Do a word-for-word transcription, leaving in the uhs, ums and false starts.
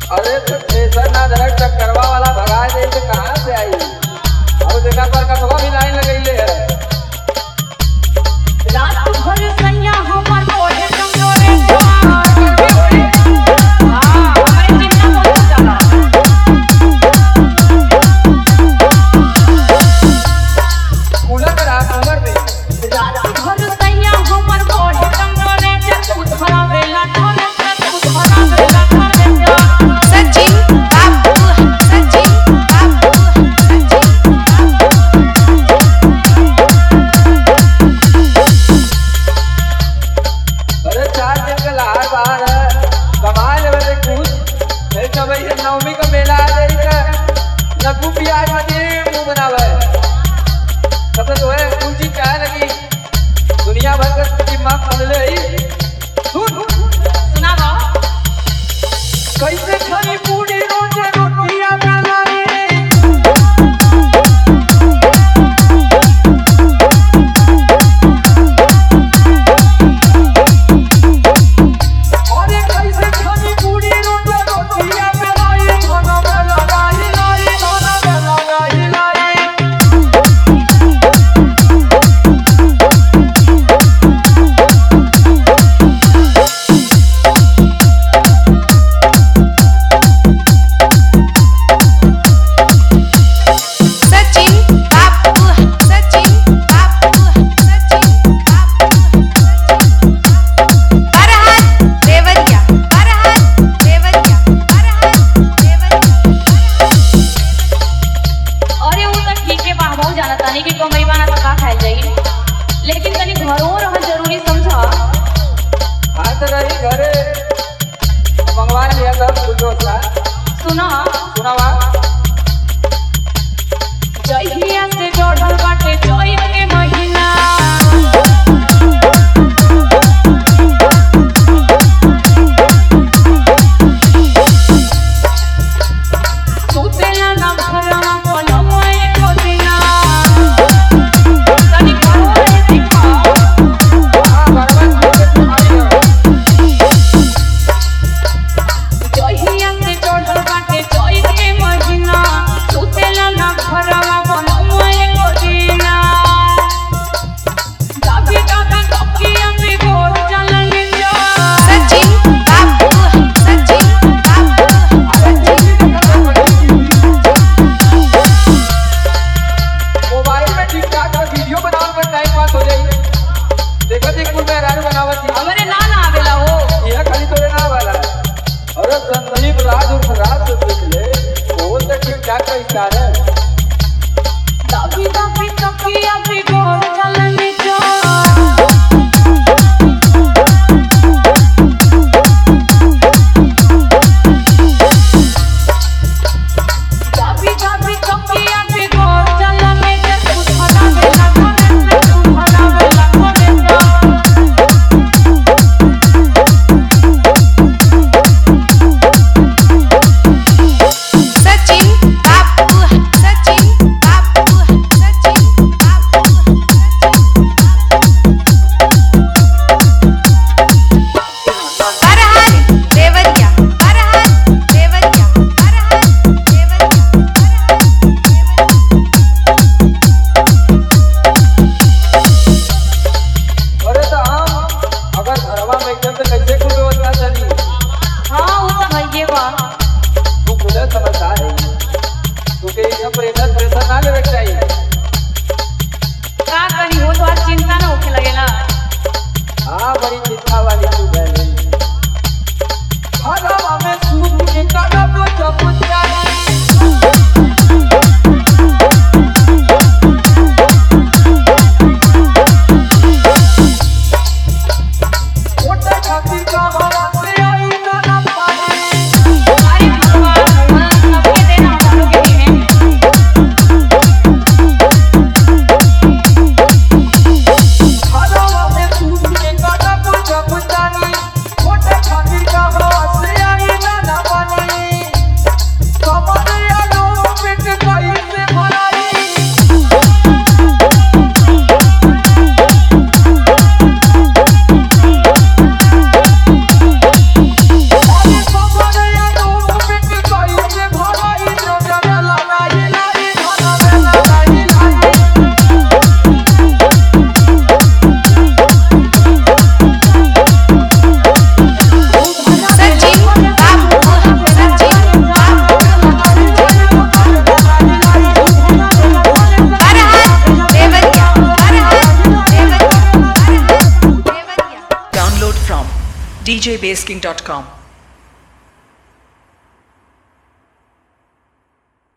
अरे तो स्टेशन ना रह टक्करवा वाला भगा दे तो कहां से आई। अब देखा पर कटवा भी लाइन लगइले है। रात भर सैया हमर कोहे कमजोरे हां हमारे चिंता मत जाला। कूलर करा कूलर में रात भर सैया हमर कोहे कमजोरे तू धरा बेला ढोले तू धरा बेला ढोले। सचिन बाबू सचिन बाबू सचिन अरे चार दिन का लहार बाहर है कमा लेवे रे कुछ नहीं तो भाई नवमी का मेला आ जाई का लघु प्याज मजे मुंह बनावे सब तो है कुछ चाह लगी दुनिया भर का दिमाग बदले ही सुन सुनावा कैसे खानी पूरी रोजे रोटियां बनाई और कैसे खानी पूरी रोजे रोटियां बनाई खाना बनाई लाई खाना बनाई लाई। सचिन बाबू सचिन बाबू सचिन बाबू फरहाद देवरिया फरहाद देवरिया फरहाद देवरिया। अरे वो तो ठीक है बा बहुत जाना तानी कि कमई बाना तो का खाइल जाई लेकिन तनी घरों रह जरूरी समझा। हां तो रही घरे मंगवा लिया सब कुछ सा सुना सुनावा जहिया से जोड़ल बाटे चैत के महीना सुतेला ना घरवा कोलमो एको दिना तनी घरों रह देखा। हां बराबर के तुम्हारी जहिया से जोड़ल बाटे चैत के महीना सुतेला ना घरवा कोलमो एको दिना दाबी दाबी तकिया पे गोर चलन जा। सचिन बाबू सचिन बाबू मोबाइल में टिकटॉक पर वीडियो बनावन पर टाइम पास हो जाई। देखो देख कुल में रानू बनावत थी हमरे ना ना आवेला हो यह खाली तोरे ना वाला अरे संदीप राज और राज से सीख ले वो तो टिकटॉक का स्टार है। दाबी दाबी तकिया पे गोर चलन जा। दाबी दाबी तकिया पे गोर चलन जा। तू धरा बेला ढोले तू धरा बेला ढोले। सचिन बाबू d j bass king dot com.